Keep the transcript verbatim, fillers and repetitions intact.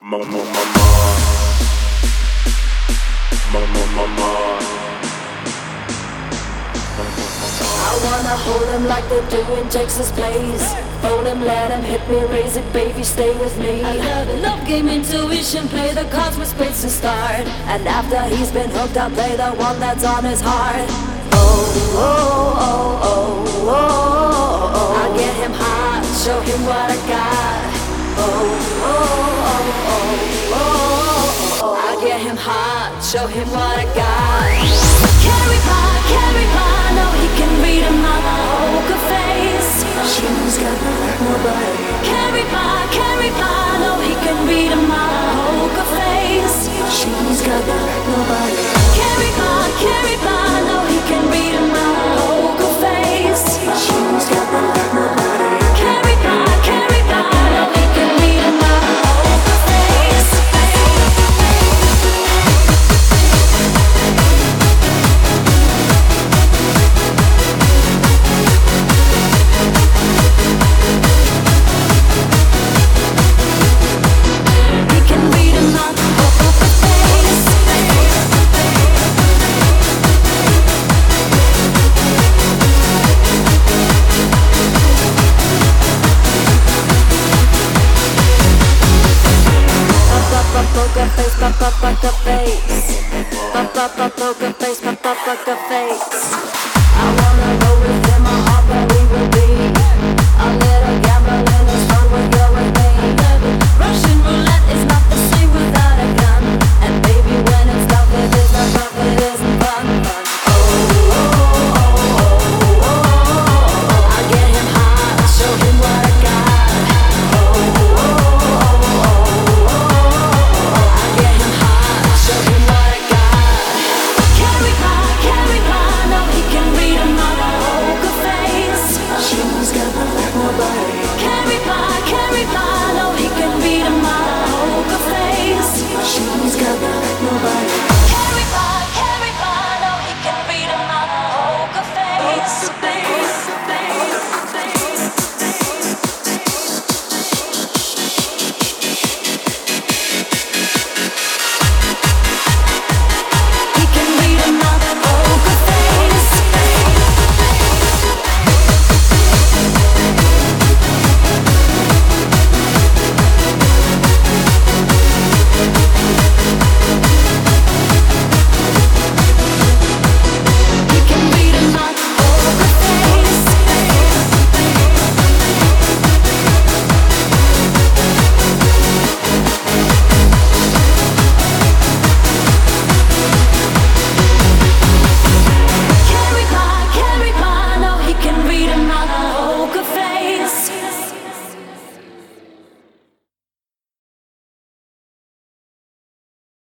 Mama, mama, mama, mama. I wanna hold him like they do in Texas Plays. Hold him, let him hit me, raise it, baby, stay with me. I love it, love game, intuition, play the cards with spades to start. And after he's been hooked, I'll play the one that's on his heart. Oh, oh, oh, oh, oh, oh. I get him hot, show him what I got. Oh, oh, oh, oh, oh, oh. I get him hot, show him what I got. Carry pie, carry pie, no he can read a mama poker face. She's got me like nobody. Carry pie, carry pie, no he can read a mama poker face. She's got me like nobody. Carry pie, carry pie, no he can read a mama poker face. She's got me like nobody. Carry pie, carry pie, no he can read a mama poker face. Poker face, pop up, poker face. Pop up, poker face, pop up, poker face. I wanna roll with